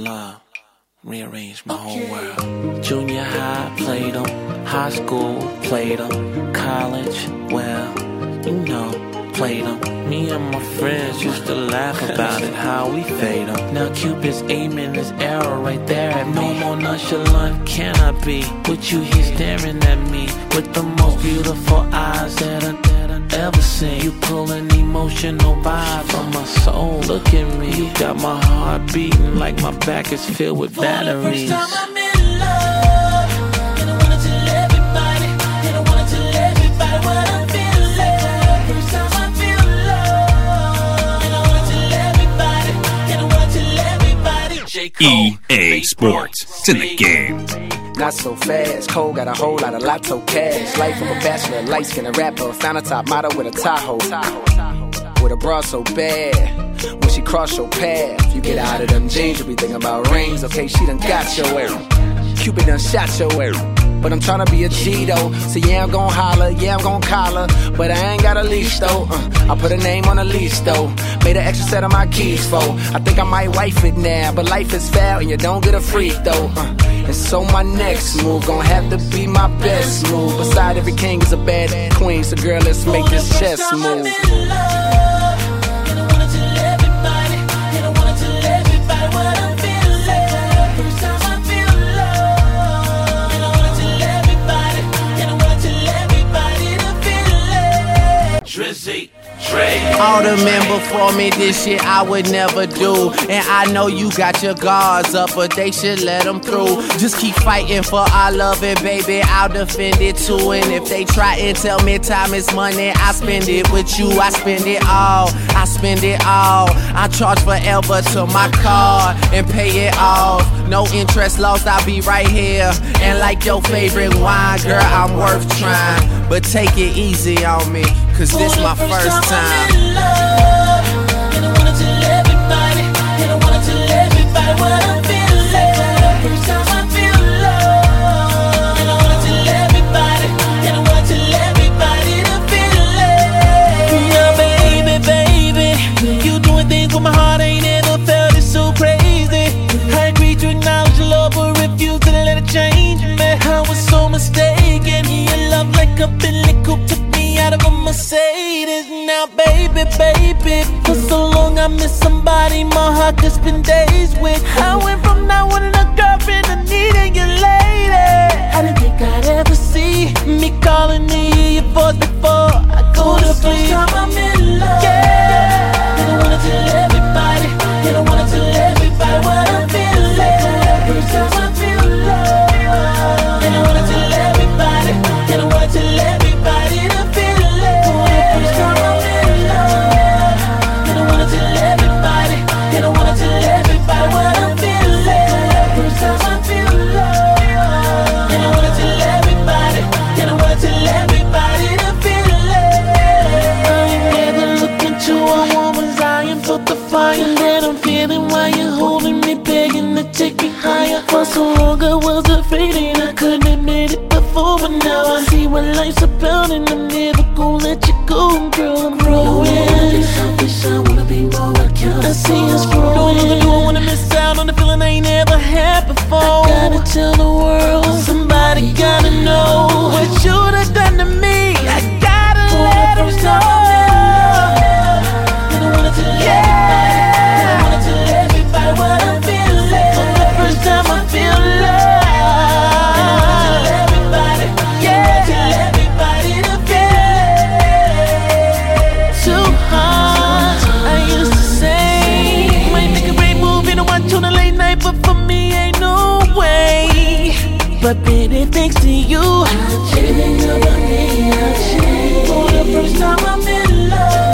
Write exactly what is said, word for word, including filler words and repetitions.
love rearranged my whole world. Junior high, played them. High school, played them. College, well, you know, played them. Me and my friends used to laugh about it, how we fade them. Now Cupid's aiming his arrow right there at me. No more nonchalant can I be, with you here staring at me, with the most beautiful eyes that I, that I ever seen. You pulling emotional vibe from my soul. Look at me, you got my heart beating like my back is filled with batteries. For the first time I'm in love, and I wanna tell everybody, and I wanna tell everybody what I'm feeling. First time I feel love, and I wanna tell everybody, and I wanna tell everybody. J. Cole, E A Sports, it's in the game. Not so fast, Cole got a whole lot of lotto cash. Life of a bachelor, light skin, a rapper. Found a top model with a Tahoe. With a bra so bad, when she cross your path, you get out of them jeans, you be thinking about rings. Okay, she done got your air, Cupid done shot your air. But I'm tryna be a G though, so yeah I'm gon' holler, yeah I'm gon' collar, but I ain't got a leash though. uh, I put a name on a leash though, made an extra set of my keys for. I think I might wife it now, but life is foul and you don't get a free throw. uh, And so my next move gon' have to be my best move. Beside every king is a bad queen, so girl let's make this chess move. Drizzy, all the men before me, this shit I would never do. And I know you got your guards up, but they should let them through. Just keep fighting for our love, and baby, I'll defend it too. And if they try and tell me time is money, I spend it with you. I spend it all, I spend it all. I charge forever to my card and pay it off. No interest lost, I'll be right here. And like your favorite wine, girl, I'm worth trying. But take it easy on me, cause this my first time. I'm in love, and I wanna tell everybody, and I wanna tell everybody what I'm feeling. First time I feel love, and I wanna tell everybody, and I wanna tell everybody to feel it. Yeah, baby, baby, you doing things with my heart, I ain't ever felt it so crazy. I agree to acknowledge your love, but refuse to let it change me. I was so mistaken, your love like a Billy Coupe took me out of a Mercedes. Now baby, baby, for so long I miss somebody my heart could spend days with. I went from not wanting a girlfriend to needing you lady. I didn't think I'd ever see me calling me your voice before I go to sleep. First time I'm in love, yeah. And I wanna tell everybody, and I wanna tell everybody what I'm feeling. First time I feel love, and I wanna tell everybody, and I wanna tell everybody to feel it. First time I'm in love, and I wanna tell everybody, and I wanna tell everybody what I'm feeling. First time I feel love, and I wanna tell everybody, and I wanna tell everybody to feel it. I ain't never look into a woman's eye and felt the fire that I'm feeling while you're holding me, begging to take me higher. For so long I was afraid and I couldn't admit it before, but now I see what life's about and I'm never gonna let you go, girl. I'm growing. I wanna be selfish, I wanna be more accountable. I see us growing. No longer do I wanna miss out on the feeling I ain't ever had before. I gotta tell the world, somebody gotta know what you done done to me. I gotta For let them know. And I wanna tell yeah. everybody, I wanna tell everybody what I'm feeling. For the first time I feel love. But for me ain't no way. But baby, thanks to you, I'm changing up on me, I'm changing. For the first time I'm in love.